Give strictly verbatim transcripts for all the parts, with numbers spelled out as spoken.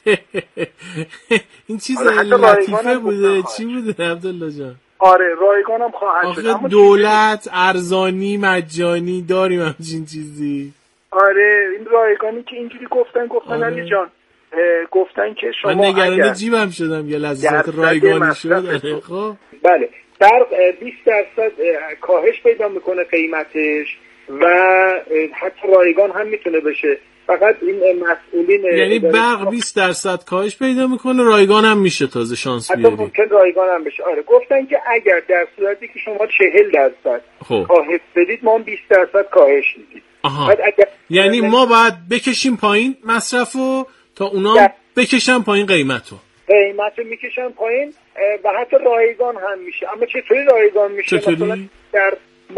این چیز لطیفه بوده. چی بوده عبدالله جان؟ آره رایگانم خواهد شد. آخه دولت ارزانی مجانی داریم همچین چیزی. آره این رایگانی که اینجوری گفتن گفتن علی جان گفتن که شما من نگران جیبم شدم یه لحظه رایگانی شد. خب بله برق بیست درصد کاهش پیدا میکنه قیمتش و حتی رایگان هم میتونه بشه. فقط این مسئولین یعنی برق بیست درصد کاهش پیدا میکنه رایگان هم میشه تازه شانس بیاری. حتی ممکن رایگان هم بشه. آره گفتن که اگر در صورتی که شما چهل درصد خب. کاهش بدید ما هم بیست درصد کاهش میدید. اگر... یعنی ما باید بکشیم پایین مصرفو تا اونا در... بکشن پایین قیمتو. قیمتو میکشن پایین و حتی رایگان هم میشه. اما چطوری رایگان میشه؟ چطوری؟ مثلا در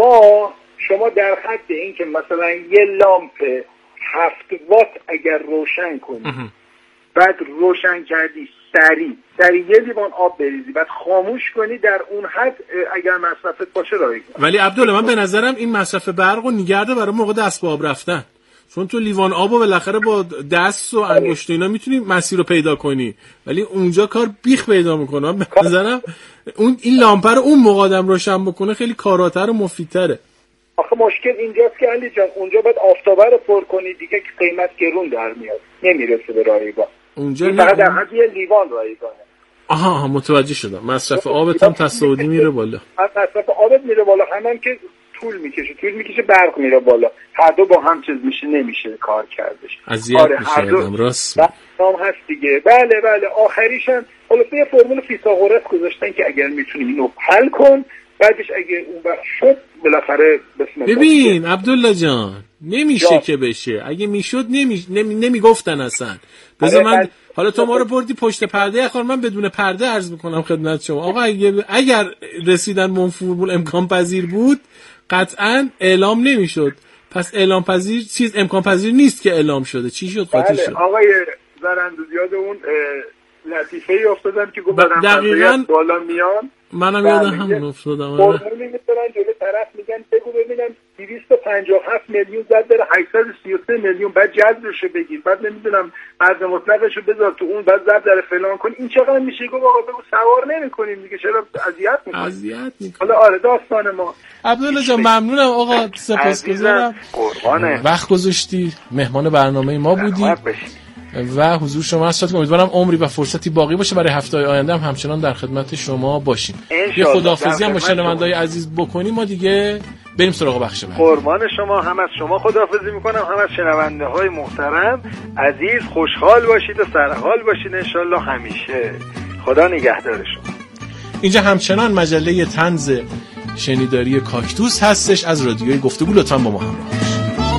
ما شما در حد این که مثلا یه لامپ هفت وات اگر روشن کنی اه. بعد روشن کردی سریع سریع یه لیوان آب بریزی بعد خاموش کنی در اون حد اگر مصرفت باشه رایگان. ولی عبدالله من به نظرم این مصرف برق رو نگرده برای موقع دست به آب رفتن، چون تو لیوان آب رو بالاخره با دست و انگشت اینا میتونی مسیر رو پیدا کنی ولی اونجا کار بیخ پیدا میکنه. من به نظرم اون این لامپ رو اون موقع آدم روشن بکنه خیلی کاراتر و مفیدتره. آخه مشکل اینجاست که علی جان اونجا باید آفتابه رو پر کنی دیگه که قیمت گرون در میاد نمیرسه به رایگان. اونجا فقط در حد یه لیوان رایگانه. آها متوجه شدم. مصرف آبت هم تصاعدی میره بالا. مصرف آبت میره بالا همون که طول میکشه طول میکشه برق میره بالا. هر دو با هم چیز میشه نمیشه کار کردش. اذیت آره میشه آدم راست. نام هست دیگه. بله بله آخریش هم حالا یه فرمول فیثاغورس گذاشتن که اگر میتونی اینو حل کن بعدش اگه اون وقت شد بالاخره بسم الله. ببین عبدالله جان نمیشه جا. که بشه اگه میشد نمی نمی نمیگفتن اصلا. بذار من حالا تو ما رو بردی پشت پرده اخوان من بدون پرده عرض میکنم خدمت شما. آقا اگه اگر رسیدن به اون فرمول امکان پذیر بود قطعا اعلام نمیشد. پس اعلام پذیر چیز امکان پذیر نیست که اعلام شده. چی شد قاطی شد؟ آقای زرندوزیاد اون لطیفه افتادن که گفت دقیقاً بالا میان. منم یادم همون افتادم. فرمولی میذارن جلوی طرف میگن بگو ببینم دویست و پنجاه و هفت میلیون زد بره هشتصد و سی و سه میلیون بعد جذبشو بگیر بعد نمیدونم عرض مطلقشو بذار تو اون بعد زد در فلان کن. این چقدر میشه؟ گفت آقا بگو سوار نمیکنیم دیگه چرا اذیت میکنیم؟ اذیت میکنیم. حالا آره داستان ما. عبدالله جان ممنونم آقا سپاسگزارم. قربانه. وقت گذاشتی مهمان برنامه ما بودی. و حضور شما هست. امیدوارم عمری و فرصتی باقی باشه برای هفته‌های آینده هم همچنان در خدمت شما باشیم. یه خداحافظی هم با شنونده‌های عزیز بکنیم ما دیگه بریم سراغ بخش بعد. قربان شما. هم از شما خداحافظی میکنم هم از شنونده‌های محترم عزیز. خوشحال باشید و سرحال باشید ان شاءالله همیشه. خدا نگهدار شما. اینجا همچنان مجله طنز شنیداری کاکتوس هستش از رادیوی گفتگو. لطفاً با ما همراه باشید.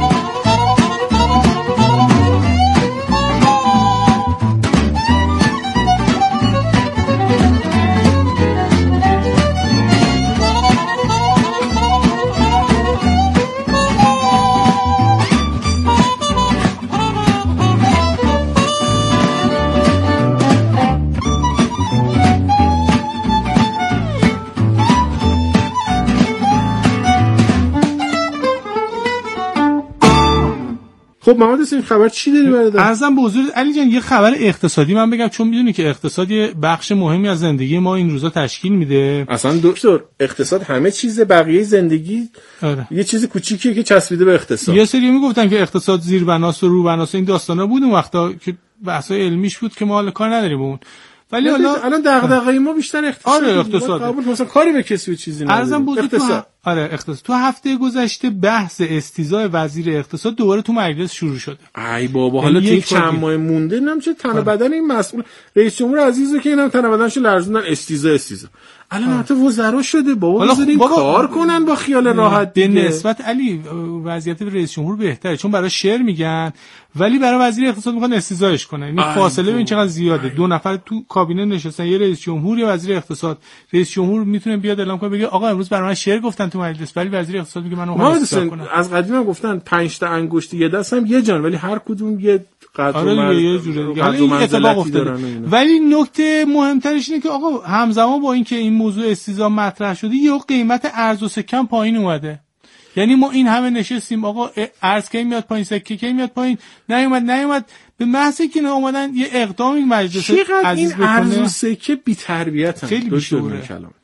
خب محمد حسین خبر چی داری برات؟ عرضم به حضور علی جان یه خبر اقتصادی من بگم چون میدونی که اقتصاد یه بخش مهمی از زندگی ما این روزا تشکیل میده. اصلا دکتر اقتصاد همه چیز بقیه زندگی آره. یه چیز کوچیکیه که چسبیده به اقتصاد. یه سری میگفتن که اقتصاد زیربناست و روبناست این داستانا بود اون وقتا که بحثای علمیش بود که ما حالا کار نداریم اون. ولی حالا الان دغدغه ما بیشتر اقتصاد. آره اقتصاد. قبول مثلا کاری به کسی و چیزی نداره. ارزم بزرگ تو آره اقتصاد. تو هفته گذشته بحث استیضاح وزیر اقتصاد دوباره تو مجلس شروع شده. ای بابا حالا تو چند ماه مونده نم چه تن بدن این مسئول رئیس جمهور عزیزو که اینم تن بدنشو لرزوندن استیضاح استیضاح. الان حتی وزرا شده بابا بذارین کار کنن با خیال راحت. به نسبت علی وضعیت رئیس جمهور بهتره چون برای شعر میگن ولی برای وزیر اقتصاد میخوان استیضاحش کنن. این فاصله ببین چقدر زیاده. دو نفر تو کابینه نشستن یه رئیس جمهور یا وزیر اقتصاد. رئیس جمهور میتونه بیاد اعلام کنه بگه آقا امروز برای من شعر گفتن تو مجلس ولی وزیر اقتصاد میگه من اون استیضاح کنم. از قدیم هم گفتن پنج تا انگشت یه دست هم یه جان ولی هر کدوم یه قدر آره مرز یه جوره دیگه. حالا این اتفاق افتاده ولی نکته مهمترش اینه که آقا همزمان با اینکه این موضوع استیضاح مطرح شده یه قیمت ارز و سکه پایین اومده. یعنی ما این همه نشستیم آقا ارز کی میاد پایین سکه کی میاد پایین نیومد نیومد به محض اینکه اینا اومدن یه اقدام این مجلس عزیز بکنه. این ارز و سکه بی‌تربیتن خیلی بیشوره.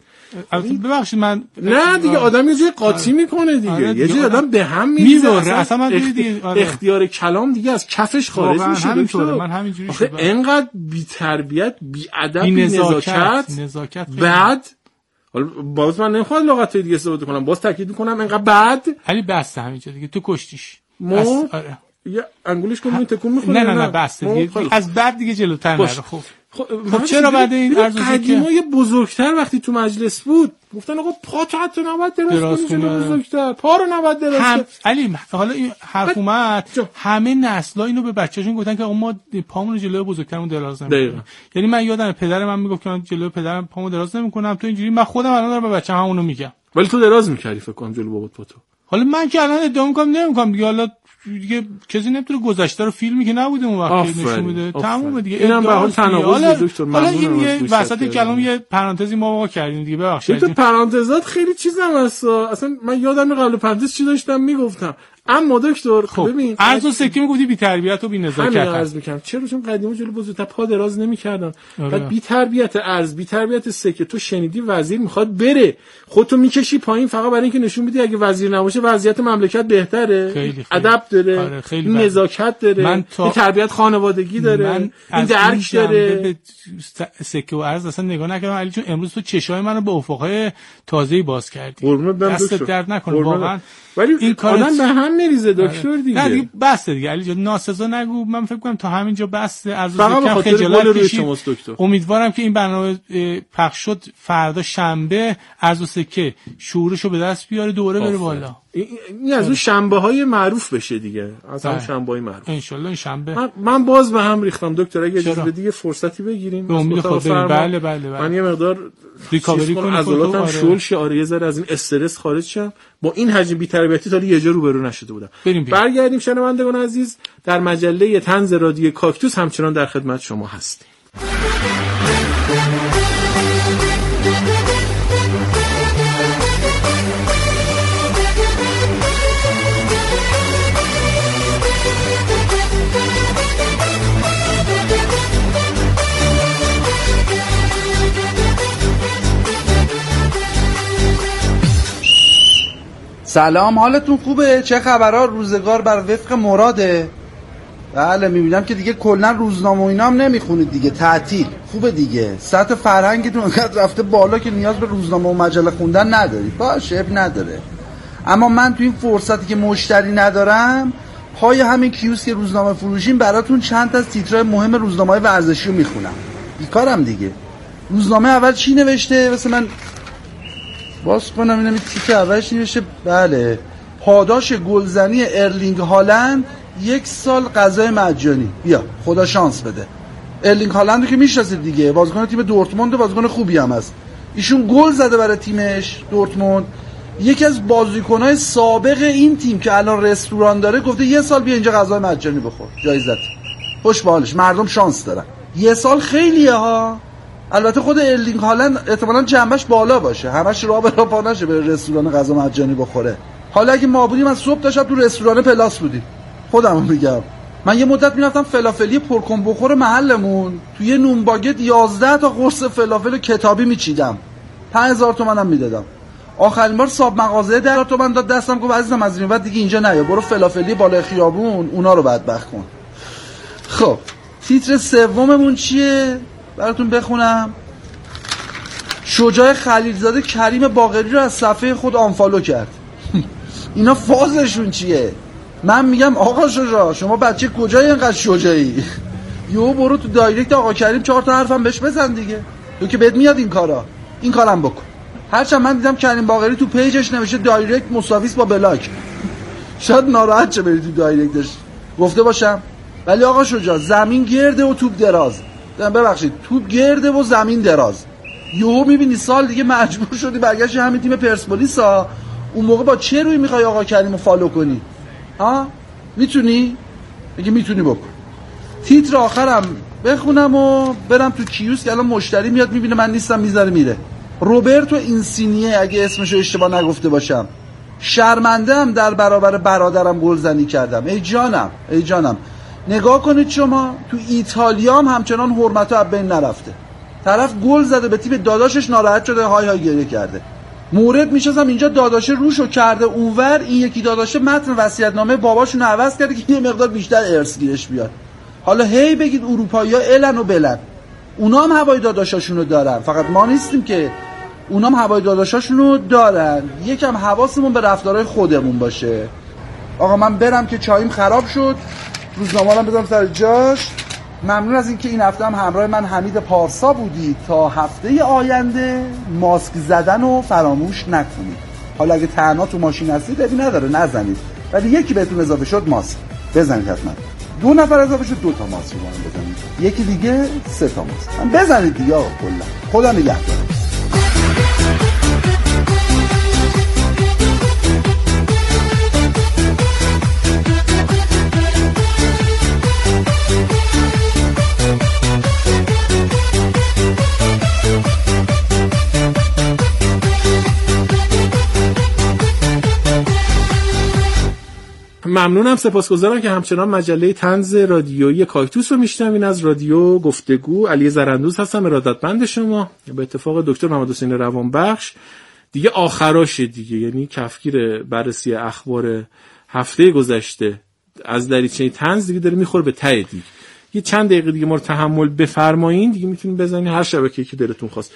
ببخشید من نه دیگه آدم یه جای قاطی میکنه دیگه. آره دیگه. یه جای آدم به هم میذاره اصلا, اصلا من اخ... دیگه آره. اختیار کلام دیگه از کفش خارج میشه. همینطوره من همینجوری شدم. اینقدر بی‌تربیت، بی‌ادب، بی‌نزاکت، نزاکت بعد حالا باز من نمیخوام لغت دیگه استفاده کنم، باز تاکید میکنم اینقدر بعد علی بسته همینجا دیگه تو کشتیش مو آره. یه انگولش کنم تکون میخوره. نه نه نه بسته دیگه از بعد دیگه جلوتر نره. خب خب چرا بعد این ارزش قدیمای بزرگتر وقتی تو مجلس بود گفتن آقا پا تو حتی نباید دراز کنی بزرگتر، پا رو نباید دراز هم... علی حالا این حرف اومد همه نسلا اینو به بچه‌شون گفتن که آقا ما پامون رو جلوی بزرگترمون دراز نمی‌کنیم. یعنی من یادم پدر من میگفت که من جلوی پدرم پامو دراز نمی‌کنم، تو اینجوری من خودم الان دارم به بچه‌م همونو میگم. ولی تو دراز می‌کردی فکر کنم جلوی بابات پاتو. حالا من که الان ادعا می‌کنم نمی‌کنم دیگه، حالا دیگه کسی نمیتونه گذشته رو فیلمی که نبوده اون وقتی نشون میده تمومه دیگه. اینم به حال تناقض دکتر. حالا این یه وسط کلام یه پرانتزی ما واقعا کردیم دیگه، ببخشید تو پرانتزات خیلی چیزام هست اصلا. من یادم قبل پرانتز چی داشتم میگفتم، اما دکتر خب ببین ارز و سکه میگفتی بی تربیت و بی نزاکت. همین عرض میکنم چرا چون قدیما جلو بزرگتر پا دراز نمیکردن. بعد بی تربیت ارز، بی تربیت سکه. تو شنیدی وزیر میخواد بره، خودتو میکشی پایین فقط برای اینکه نشون بدی اگه وزیر نباشه وضعیت مملکت بهتره. ادب داره، آره نزاکت داره، تا... تربیت خانوادگی داره، این درک داره. به سکه و ارز اصلا نگاه نکردم علی چون امروز تو چشای منو به افقهای تازه‌ای باز کردی. دست درد نکنه واقعا. ولی این کارا به هم میریزه دکتر دیگه. نه دیگه بسته دیگه علی جان، ناسزا نگو. من فکر کنم تا همینجا بسته. از کم خجالت کشید. امیدوارم که این برنامه پخش شد فردا شنبه ارز و سکه شعورشو به دست بیاره دوره بره بالا. این از اون شنبه های معروف بشه دیگه، از هم شنبه های معروف. ان شاء الله این شنبه من, من باز به هم ریختم دکتر، اگه اجازه بدی یه فرصتی بگیریم به امید خود بریم. بله بله بله من یه مقدار ریکاوری کنم، عضلاتم شل شه، آره یه ذره از این استرس خارج شم. با این حجم بی‌تربیتی تا یه جا روبرو نشده بودم. برگردیم شنوندگان عزیز، در مجله طنز رادیو کاکتوس همچنان در خدمت شما هستیم. سلام، حالتون خوبه؟ چه خبرها؟ روزگار بر وفق مراده؟ بله میبینم که دیگه کلا روزنامه و اینا هم نمیخونید دیگه، تعطیل. خوبه دیگه، سطح فرهنگتون انقدر رفته بالا که نیاز به روزنامه و مجله خوندن ندارید. باشه اب نداره. اما من تو این فرصتی که مشتری ندارم پای همین کیوسک روزنامه فروشیم براتون چند تا از تیترهای مهم روزنامه‌های ورزشی رو میخونم. بیکارم دیگه. روزنامه اول چی نوشته؟ واسه من باز کنم اینم تیتر اولش نوشته بله پاداش گلزنی ارلینگ هالند یک سال غذای مجانی. بیا خدا شانس بده. ارلینگ هالند رو که میشناسید دیگه، بازیکن تیم دورتموند، بازیکن خوبی هم هست. ایشون گل زده برای تیمش دورتموند. یکی از بازیکن‌های سابق این تیم که الان رستوران داره گفته یه سال بیا اینجا غذای مجانی بخور، جایزت. خوش به حالش، مردم شانس دارن. یه سال خیلیه ها. البته خود ارلینگ هالند احتمالاً جنبش بالا باشه، همش راه به راه پا نشه به رستوران غذا مجانی بخوره. حالا اگه ما بودیم از صبح تا شب تو رستوران پلاس بودیم. خودمو میگم من یه مدت میرفتم فلافلی پرکن بخور محلمون، تو یه نون باگت یازده تا قرص فلافل کتابی میچیدم، پنج هزار تومنم میدادم. آخرین بار صاحب مغازه ده هزار تومن داد دستم، گفت عزیزم از این بعد دیگه اینجا نیا، برو فلافلی بالای خیابون اونا رو بدبخت کن. خب تیتر سوممون چیه براتون بخونم؟ شجاع خلیلزاده کریم باقری رو از صفحه خود آنفالو کرد. اینا فازشون چیه؟ من میگم آقا شجاع شما بچه کجایی اینقدر شجاعی؟ یهو برو تو دایرکت آقا کریم چهار تا حرفم بهش بزن دیگه، تو که بهت میاد این کارا، این کارم بکن. هرچند من دیدم کریم باقری تو پیجش نوشته دایرکت مساویس با بلاک، شاید ناراحت چه بری تو دایرکتش گفته باشم. ولی آقا شجاع زمین گرده و توپ دراز، ببخشید توپ گرده و زمین دراز. یهو میبینی سال دیگه مجبور شدی برگشتی همین تیم پرسپولیس ها. اون موقع با چه روی میخوای آقا کریمو فالو کنی؟ ها میتونی؟ اگه میتونی بکن. تیتر آخرم بخونم و برم تو کیوسک، الان مشتری میاد میبینه من نیستم میذاره میره. روبرتو اینسینیه اگه اسمشو اشتباه نگفته باشم. شرمنده هم در برابر برادرم گلزنی کردم. ای جانم ای جانم نگاه کنید شما تو ایتالیا هم همچنان حرمت از بین نرفته. طرف گل زده به تیم داداشش ناراحت شده های های گریه کرده. مورد میشازم اینجا داداشه روشو کرده اونور، این یکی داداشه متن وصیت‌نامه باباشونو عوض کرده که یه مقدار بیشتر ارث گیرش بیاد. حالا هی بگید اروپایی‌ها الن و بلن، اونا هم هوای داداشاشونو دارن، فقط ما نیستیم که، اونا هم هوای داداشاشونو دارن. یکم حواسمون به رفتارهای خودمون باشه. آقا من برم که چاییم خراب شد، روزنامه‌ام بذارم سر جاش. ممنون از اینکه این هفته هم همراه من حمید پارسا بودید. تا هفته آینده ماسک زدن رو فراموش نکنید. حالا اگه تنها تو ماشین هستید ابی نداره نزنید، ولی یکی بهتون اضافه شد ماسک بزنید حتما. دو نفر اضافه شد دو تا ماسک رو بزنید، یکی دیگه سه تا ماسک بزنید دیگه. آقا کلا خدا نگهدار. ممنونم، سپاسگزارم که همچنان مجله طنز رادیویی کاکتوس رو میشنوین. از رادیو گفتگو علی زرندوز هستم، ارادتمند شما. به اتفاق دکتر محمد حسین روانبخش دیگه آخراشه دیگه، یعنی کفگیر بررسی اخبار هفته گذشته از دریچه طنز دیگه داره میخوره به ته دیگه. یه چند دقیقه دیگه ما رو تحمل بفرمایید دیگه، میتونید بزنید هر شبکه‌ای که دلتون خواست.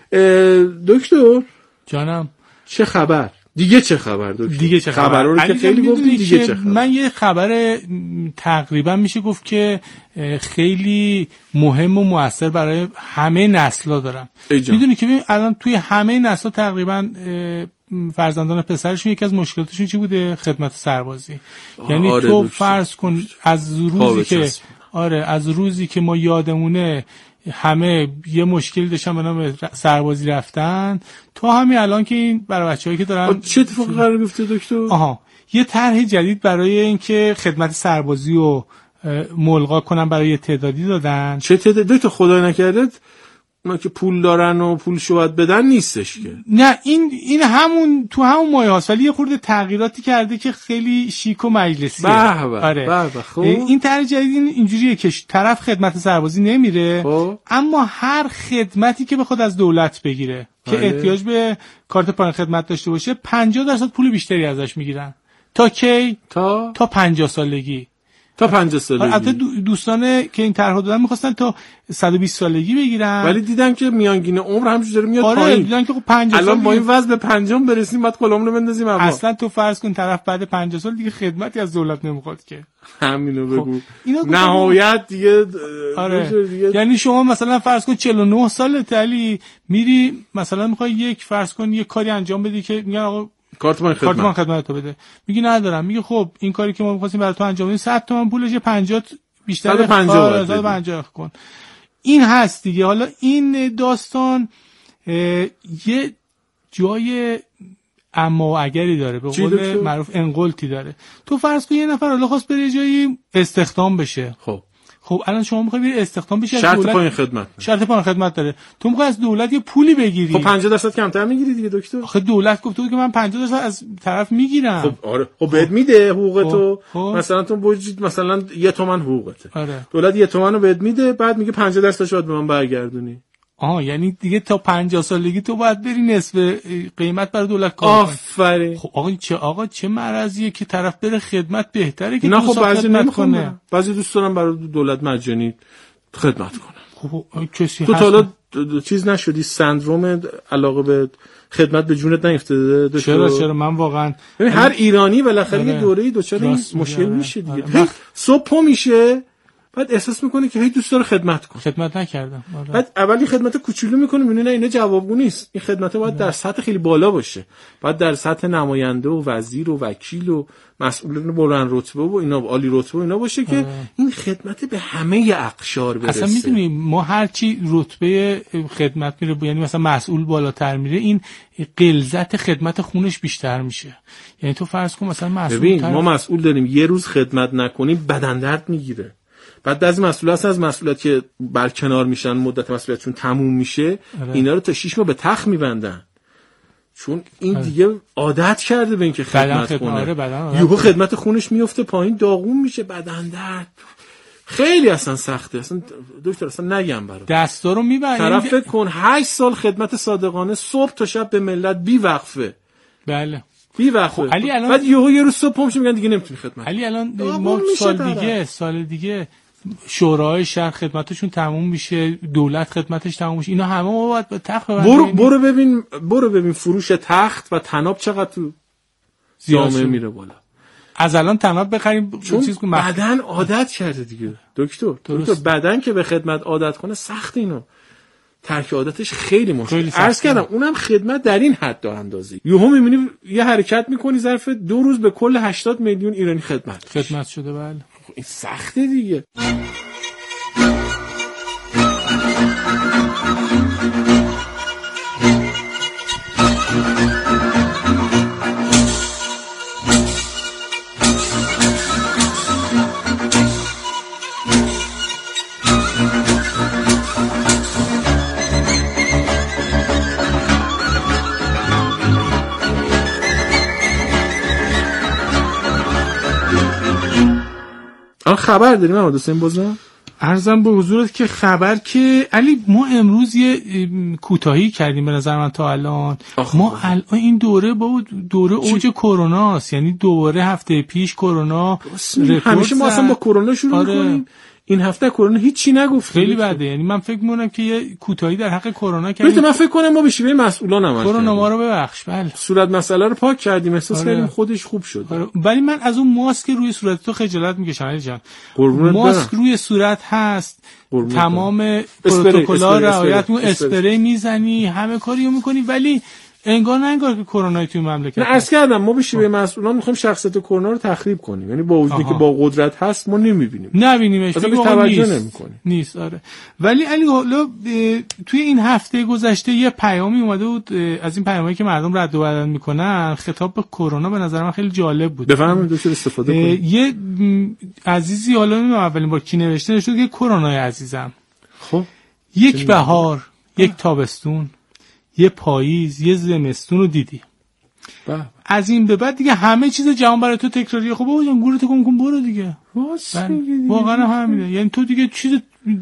دکتر جانم چه خبر؟ دیگه چه خبر دکتر؟ دیگه چه خبر؟ خبرا رو که خیلی گفتید، دیگه چه خبر؟ من یه خبر تقریبا میشه گفت که خیلی مهم و موثر برای همه نسل‌ها دارم. میدونی که ببین الان توی همه نسل‌ها تقریبا فرزندان پسرشون یکی از مشکلاتشون چی بوده؟ خدمت سربازی. یعنی آره تو فرض کن از روزی که آره از روزی که ما یادمونه همه یه مشکلی داشتن به نام سربازی رفتن، تا همین الان که این برای بچه‌هایی که دارن چه اتفاقی قرار گرفته دکتر؟ آها یه طرح جدید برای اینکه خدمت سربازی رو ملغا کنن برای تعدادی دادن. چه تعدادی تو خدای نکرده اونا که پول دارن و پول شواد بدن نیستش که. نه این این همون تو همون مایه هاست، ولی یه خورده تغییراتی کرده که خیلی شیک و مجلسیه. به به آره. به به خوب. این طرح جدید اینجوریه که طرف خدمت سربازی نمیره خوب. اما هر خدمتی که بخواد از دولت بگیره که آره. احتیاج به کارت پایان خدمت داشته باشه پنجاه درصد پول بیشتری ازش میگیرن. تا کی؟ تا تا پنجاه سالگی. تا پنجاه سالگی. البته دوستانه که این طرحو دادن می‌خواستن تا صد و بیست سالگی بگیرن، ولی دیدن که میانگین عمر همینجوری داره میاد آره پایین. دیدن که خب پنجاه سال الان با این وضع به پنجم برسیم بعد کلامون رو بندازیم اما اصلا تو فرض کن طرف بعد پنجاه سال دیگه خدمتی از دولت نمیخواد که. همینو بگو. خب نهایت دیگه آره دیگه. یعنی شما مثلا فرض کن چهل و نه سالته علی میری مثلا میخوای یک فرض کن یک کاری انجام بدی که میگن آقا کارت من خدمت کارت خدمت تو بده، میگی ندارم، میگه خب این کاری که ما می‌خواستیم برای تو انجام بدیم صد تومن پولش پنجاه بیشتر صد و پنجاه کن. این هست دیگه. حالا این داستان یه جای اما و اگری داره، به قول معروف انقلتی داره. تو فرض کن یه نفر حالا خواست بره جایی استخدام بشه. خب خب الان شما میخوای بری استخدام بشی از شرط دولت، پایان خدمت شرط پایان خدمت داره، تو میخوای از دولت یه پولی بگیری. خب پنجاه درصد کمتر میگیری دیگه دکتر. آخه دولت گفته بود که من پنجاه درصد از طرف میگیرم. خب آره خب بهت میده حقوقتو. خب. مثلا تو بوجید مثلا یه تومن حقوقته. آره. دولت یه تومن رو بهت میده، بعد میگه پنجاه درصدش باید به من برگردونی. آها یعنی دیگه تا پنجاه سالگی تو باید بری نصف قیمت برای دولت کار کنی. آفرین. خب آقا چه آقا چه مرضیه که طرف بره خدمت بهتره که نه خب بعضی نمیکنه. بعضی دوست دارن برای دولت مجانی خدمت کنن. خب کسی تو حالا چیز نشدی سندروم علاقه به خدمت به جونت نیفتاده؟ چرا چرا من واقعا ببین هر ایرانی بالاخره یه دوره‌ای دچار این مشکل میشه دیگه. صبح میشه بعد احساس میکنه که هی دوست داره خدمت کنه. خدمت نکردم. آره. بعد اولی خدمت کوچولو میکنه میبینه نه اینا جوابگو نیست. این خدمت باید در سطح خیلی بالا باشه. باید در سطح نماینده و وزیر و وکیل و مسئولین بلند رتبه و اینا عالی رتبه و اینا باشه که آره. این خدمت به همه اقشار برسه. اصلا میدونی ما هر چی رتبه خدمت میره یعنی مثلا مسئول بالاتر میره این غلظت خدمت خونش بیشتر میشه. یعنی تو فرض کن مثلا مسئول ببین ما مسئول داریم یه روز خدمت نکنیم بدن درد میگیره. بعد بعضی مسئولات از مسئولات که برکنار میشن مدت مسئولیتشون تموم میشه اره. اینا رو تا شش ماه به تخت میبندن چون این اره. دیگه عادت کرده به اینکه خدمت کنه. آره یهو خدمت خونش میفته پایین داغون میشه بدن درد خیلی اصلا سخته اصلا دکتر اصلا نگم برات. دستا رو میبرن. طرف فکر کن هشت سال خدمت صادقانه صبح تا شب به ملت بی وقفه. بله. بی وقفه. علی الان بعد یهو یه روز صبح پا میشه میگن دیگه نمیتونی خدمت. علی الان ما سال دیگه سال دیگه شورای شهر خدمتشون تموم میشه، دولت خدمتش تموم میشه، اینا همه ما باید به تخت برو برو ببین برو ببین فروش تخت و طناب چقدر تو جامعه میره بالا. از الان طناب بخریم چون چیز کنیم. بدن عادت کرده دیگه دکتر. دکتر بدن که به خدمت عادت کنه سخت اینو. ترک عادتش خیلی مشکل. عرض کردم اونم خدمت در این حد و اندازه. یهو میبینی یه حرکت میکنی ظرف دو روز به کل هشتاد میلیون ایرانی خدمت خدمت شده. بله این سخته دیگه. آن خبر داریم محمد حسین بازم عرضم به حضورت که خبر که علی ما امروز یه کوتاهی کردیم به نظر من تا الان. ما الان این دوره با دوره اوج کرونا است، یعنی دوره هفته پیش کرونا همیشه ما اصلا با کرونا شروع آره. می‌کنیم. این هفته کرونا هیچی نگفت. خیلی بده. یعنی من فکر می‌کنم که یه کوتاهی در حق کرونا کردیم. من فکر کنم ما به شیوه مسئولان عمل کردیم. کرونا ما رو ببخش. بله. صورت مسئله رو پاک کردیم، احساس کردیم آره. خودش خوب شد. آره. ولی من از اون ماسک روی صورت تو خجالت می‌کشم علی جان. ماسک برم. روی صورت هست. تمام پروتکل‌ها رعایت می‌کنی، اسپری میزنی، همه کاریو می‌کنی، ولی انگار نه انگار که کرونا توی مملکت. نه عرض کردم ما به شیوه مسئولان می‌خوایم شخصیت کرونا رو تخریب کنیم. یعنی با وجودی که با قدرت هست ما نمی‌بینیم. نبینیمش. اصلا توجه نمی‌کنیم. نیست آره. ولی علی حالا توی این هفته گذشته یه پیامی اومده بود از این پیامایی که مردم رد و بدل می‌کنن، خطاب به کرونا به نظر من خیلی جالب بود. بفرمایید دکتر استفاده کنید. یه عزیزی حالا نمی‌دونم اولین بار کی نوشته نشد که کرونای عزیزم. خب یک بهار، یک تابستون، یه پاییز، یه زمستون رو دیدی. بله. از این به بعد دیگه همه چیز جهان برای تو تکراریه. خب بابا جان گورتو کن کن برو دیگه. واقعا همینه. یعنی تو دیگه چیز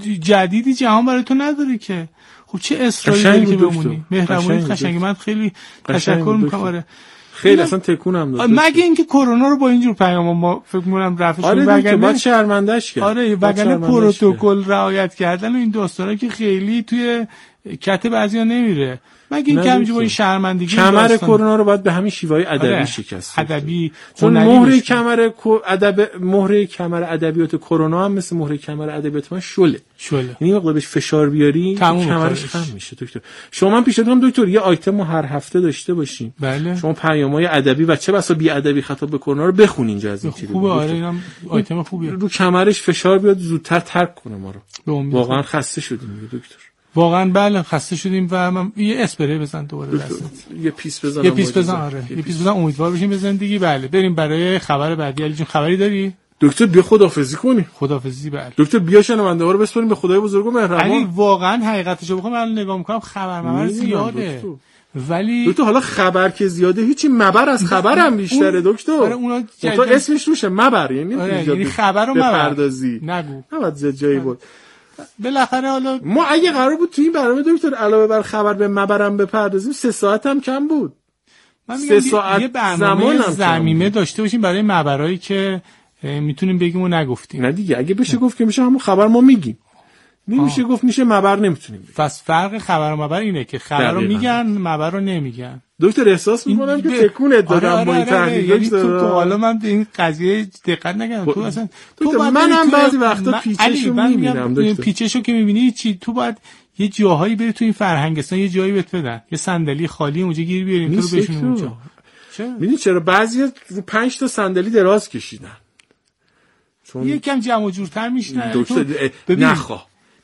جدیدی جهان برای تو نداره که. خب چه اصراری داری که بمونی؟ مهربونی قشنگی. من خیلی تشکر میکنم. آره خیلی اصلا تکونم داد. مگه اینکه کرونا رو با اینجور پیام ما فکر می‌کنم رفعش آره وگرنه بعد شرمنده‌اش کرد. آره وگرنه پروتکل رعایت کردن و این داستانا که خیلی توی کت بعضیا نمیره. مگه این که همینجوری با این شرمندگی کمر کرونا رو باید به همین شیوای ادبی آره. شکست. ادبی چون مهره کمر ادب مهره کمر ادبیات کرونا هم مثل مهره کمر ادبیات من شله. شله. یعنی وقتی بهش فشار بیاری کمرش خم میشه دکتر. شما من پیشنهاد دکتر یه آیتم هر هفته داشته باشین. بله. شما پیام‌های ادبی و چه بسا بی ادبی خطاب به کرونا رو بخونین اینجا از این چیزا. خوبه آره اینم آیتم خوبیه. رو کمرش فشار بیاد زودتر ترک کنه ما رو. واقعا خسته شدیم دکتر. واقعا بله خسته شدیم و من یه اسپری بزن دوباره دست. یه پیس بزن. یه پیس بزن آره. یه پیس بزن امیدوار بشیم به زندگی. بله بریم برای خبر بعدی. علی جون خبری داری؟ دکتر بیا خداحافظی کنی. خداحافظی بله. دکتر بیا شنونده ها رو بسپاریم به خدای بزرگ و مهربان. علی واقعا حقیقتش رو بخوام الان نگاه میکنم خبر مبر زیاده. دکتر. ولی دکتر حالا خبر که زیاده هیچی مبر از خبر هم بیشتره دکتر. آره اونا تو اسمش روشه مبر یعنی آره یعنی خبر رو مبر پردازی. نگو. نباید زیاد جایی بود. بالاخره حالا ما اگه قرار بود تو این برنامه دکتر علاوه بر خبر به مبرم بپردازیم سه ساعت هم کم بود. من سه ساعت یه برنامه زمینه داشته باشیم برای مبرایی که میتونیم بگیم و نگفتیم. نه دیگه اگه بشه گفت که میشه همون خبر ما میگیم. نمیشه گفت میشه مبر نمیتونیم بگیم. پس فرق خبر و مبر اینه که خبر رو میگن مبر رو نمیگن. دکتر احساس میکنم که تکونت دادم آره با این تحقیق. یعنی تو حالا من به این قضیه دقت نکردم. تو اصلا تو منم بعضی وقتا پیچشو میبینم دکتر. پیچشو که میبینی چی تو باید یه جاهایی بری تو این فرهنگستان یه جایی بهت بدن. یه صندلی خالی اونجا گیر بیاریم تو رو بشون اونجا. میدونی چرا بعضی رو پنج تا صندلی دراز کشیدن؟ چون یکم جمع و جورتر میشن. دکتر نخواه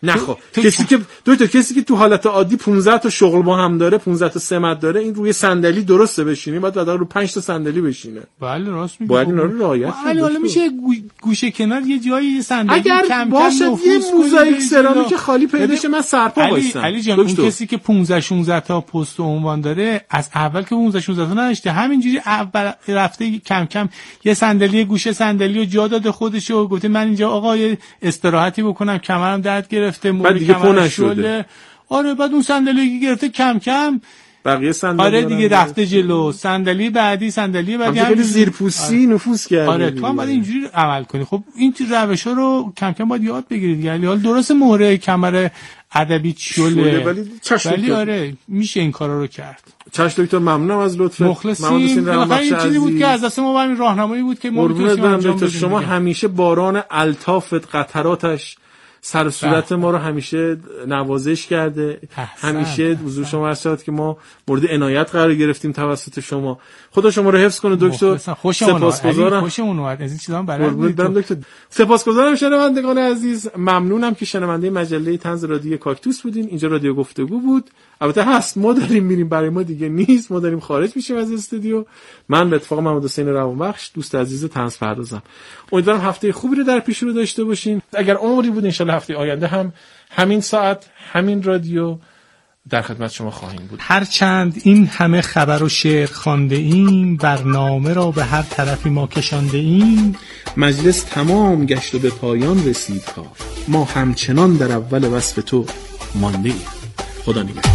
نه خب کسی که دو تا کسی که تو حالت عادی پانزده تا شغل با هم داره، پانزده تا سمت داره، این روی صندلی درسته بشینه، بعد بعد رو پنج تا صندلی بشینه. بله راست میگی. باید اینا رو رعایت کنی. ولی حالا میشه گوشه کنار یه جایی یه صندلی کم کم باشه یه موزاییک سرامیک خالی پیدا شه، من سرپا وایسم. علی جان اون کسی که پانزده شانزده تا پست و عنوان داره از اول که پانزده شانزده تا نداشته، همینجوری اول رفته کم کم یه صندلی گوشه صندلی رو جا داده خودش و گفته من اینجا آقا یه استراحتی بکنم، کمرم درد گرفته، بعد دیگه پو نشده. آره بعد اون صندلی که گرفته کم کم بقیه صندلی آره دیگه رفته جلو، صندلی بعدی صندلی بعدی هم زیرپوستی آره. نفوذ کرده. آره تو هم باید اینجوری عمل کنی. خب این روشا رو کم کم باید یاد بگیرید. یعنی حال درست مهره کمر ادبی چوله ولی ولی آره میشه این کارا رو کرد. چش دکتر ممنونم از لطفت. مخلصیم. بالاخره این چیزی بود که از دست ما همین راهنمایی بود که ما میتونیم انجام بدیم. شما همیشه باران الطافت قطراتش سر صورت ما رو همیشه نوازش کرده. احسن. همیشه حضور شما هست که ما مورد عنایت قرار گرفتیم توسط شما. خدا شما رو حفظ کنه دکتر. سپاسگزارم. خوشمون اومد از این چیزا برام دکتر. سپاسگزارم شنوندگان عزیز. ممنونم که شنونده مجله طنز رادیو کاکتوس بودین. اینجا رادیو گفتگو بود. البته هست ما داریم میریم، برای ما دیگه نیست، ما داریم خارج میشیم از استودیو. من به اتفاق محمد حسین روانبخش دوست عزیز طنز پردازم. امیدوارم هفته خوبی رو در پیش رو داشته باشین. اگر عمری بود ان شاءالله هفته آینده هم همین ساعت همین رادیو در خدمت شما خواهیم بود. هرچند این همه خبر و شعر خوانده ایم، برنامه را به هر طرفی ما کشانده ایم، مجلس تمام گشت و به پایان رسید کار، ما همچنان در اول وصف تو مانده ایم. خدا نگهدار.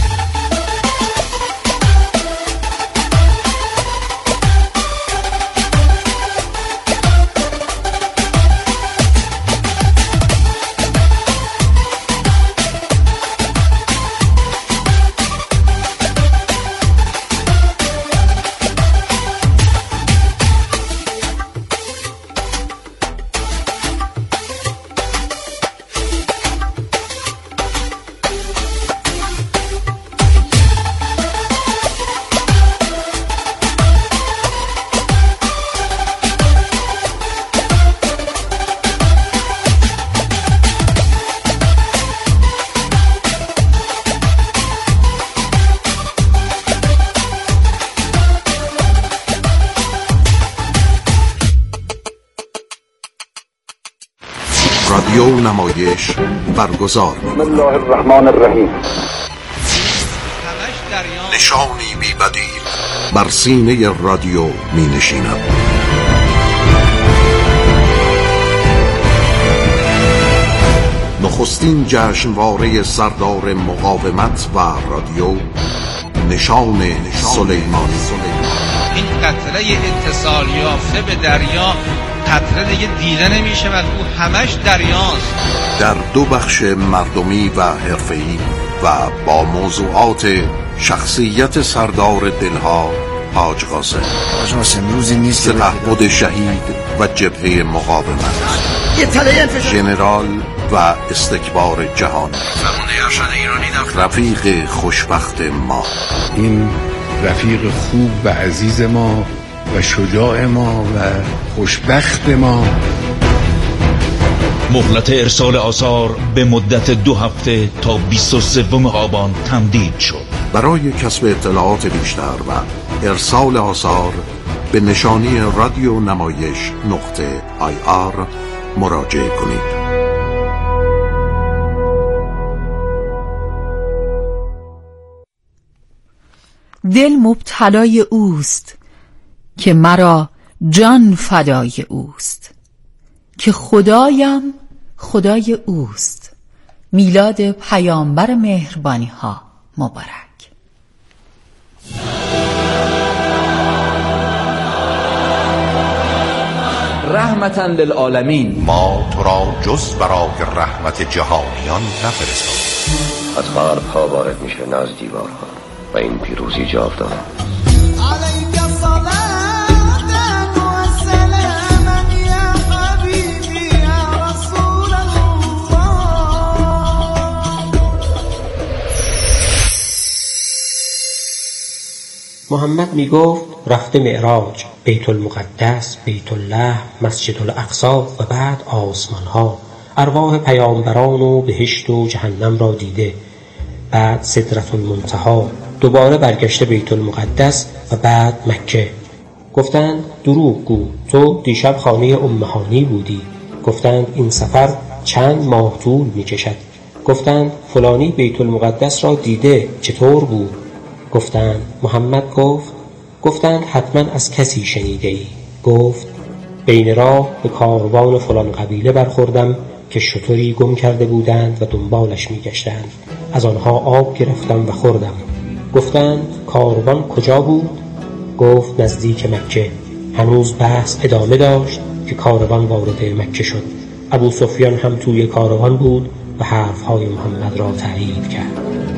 رادیو نمایش برگزار. بسم الله الرحمن الرحیم. نشانی بی بدیل بر سینه رادیو می نشیند. نخستین جشنواره سردار مقاومت و رادیو، نشان سلیمانی. این قطره اتصال یافته به دریا قطره دیگه دیده نمیشه و او همش دریاست. در دو بخش مردمی و حرفه‌ای و با موضوعات شخصیت سردار دلها حاج قاسم. حاج قاسم روزی نیست که تعهد شهید و جبهه مقاومت، ژنرال و استکبار جهانی، رفیق خوشبخت ما. این رفیق خوب و عزیز ما و شجاع ما و خوشبخت ما. مهلت ارسال آثار به مدت دو هفته تا بیست و سوم آبان تمدید شد. برای کسب اطلاعات بیشتر و ارسال آثار به نشانی رادیو نمایش نقطه آی آر مراجعه کنید. دل مبتلای اوست که مرا جان فدای اوست، که خدایم خدای اوست. میلاد پیامبر مهربانی ها مبارک. رحمتاً للعالمین. ما تو را جز برای رحمت جهانیان نفرستادیم. از غرب‌ها وارد میشه ناز دیوارها و این پیروزی جاودانه. محمد می گفت رفته معراج، بیت المقدس، بیت الله، مسجد الاقصی و بعد آسمان ها. ارواح پیامبران و بهشت و جهنم را دیده، بعد سدرة المنتهی، دوباره برگشته بیت المقدس و بعد مکه. گفتند دروغ گو، تو دیشب خانه ام هانی بودی. گفتند این سفر چند ماه طول می کشد. گفتند فلانی بیت المقدس را دیده، چطور بود؟ گفتند محمد گفت. گفتند حتما از کسی شنیده ای. گفت بین راه به کاروان فلان قبیله برخوردم که شتری گم کرده بودند و دنبالش می گشتند. از آنها آب گرفتم و خوردم. گفتند کاروان کجا بود؟ گفت نزدیک مکه. هنوز بحث ادامه داشت که کاروان وارد مکه شد. ابو سفیان هم توی کاروان بود و حرفهای محمد را تایید کرد.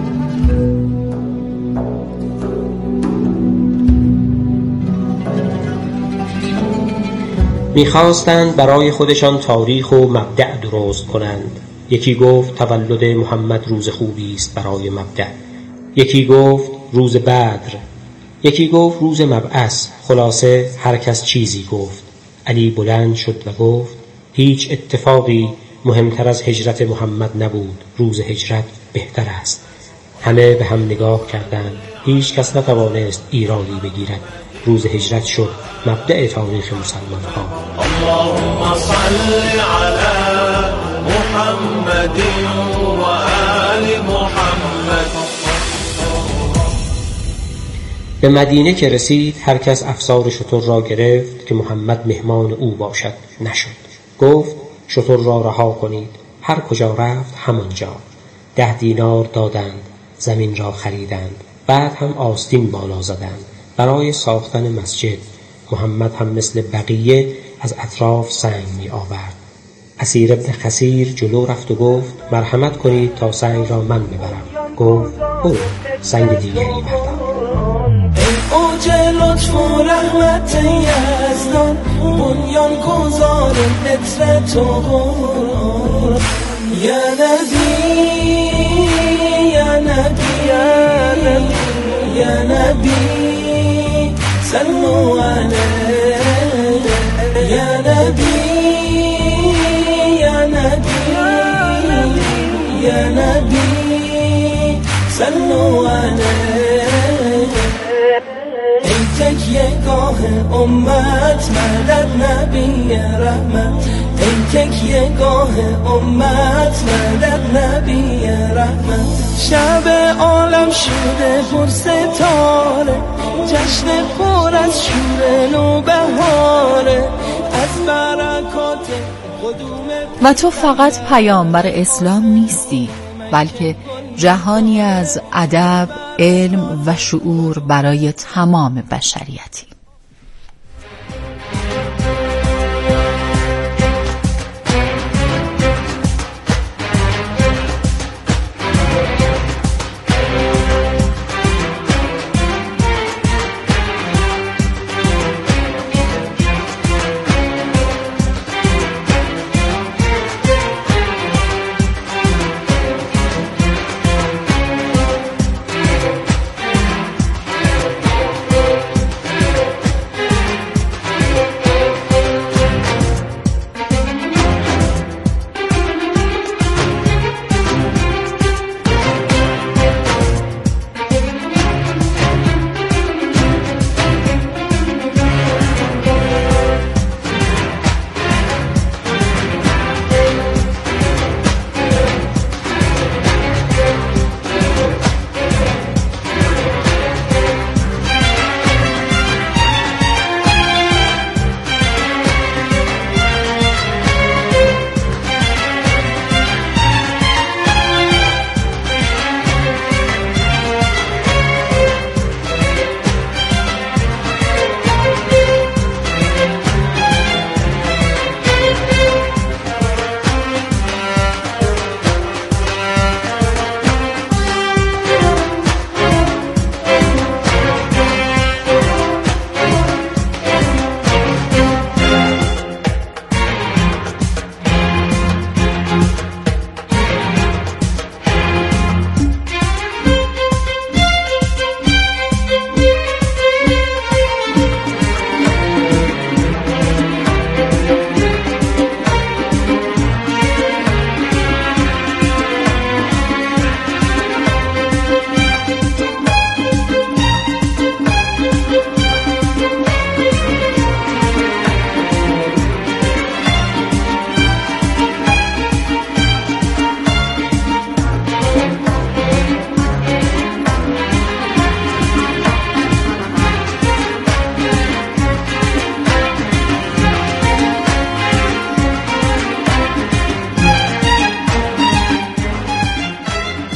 می‌خواستند برای خودشان تاریخ و مبدأ درست کنند. یکی گفت تولد محمد روز خوبی است برای مبدأ، یکی گفت روز بدر، یکی گفت روز مبعث. خلاصه هر کس چیزی گفت. علی بلند شد و گفت هیچ اتفاقی مهمتر از هجرت محمد نبود، روز هجرت بهتر است. همه به هم نگاه کردند، هیچ کس نتوانست ایرادی بگیرد. روز هجرت شد مبدأ تاریخ مسلمان ها. اللهم صل علی محمد و آل محمد. به مدینه که رسید هر کس افسار شتر را گرفت که محمد مهمان او باشد. نشد. گفت شتر را رها کنید. هر کجا رفت همانجا. ده دینار دادند، زمین را خریدند، بعد هم آستین بالا زدند برای ساختن مسجد. محمد هم مثل بقیه از اطراف سنگ می آورد. اسیر ابن خسیر جلو رفت و گفت مرحمت کنید تا سنگ را من ببرم. گفت او سنگ دیگری بردار. اوج لطف و رحمت یزدان، بنیان گذار عطر تو قرآن. یا نبی یا نبی یا نبی صلوا علیه. یا نبی یا نبی یا نبی صلوا علیه. ای تکیه گاه امت مدد نبی رحمت. ای تکیه گاه امت مدد نبی رحمت. شب عالم شده پر ستاره، جشن پر از شور نوبهاره. از برکات قدوم و تو فقط پیامبر اسلام نیستی، بلکه جهانی از ادب، علم و شعور برای تمام بشریتی.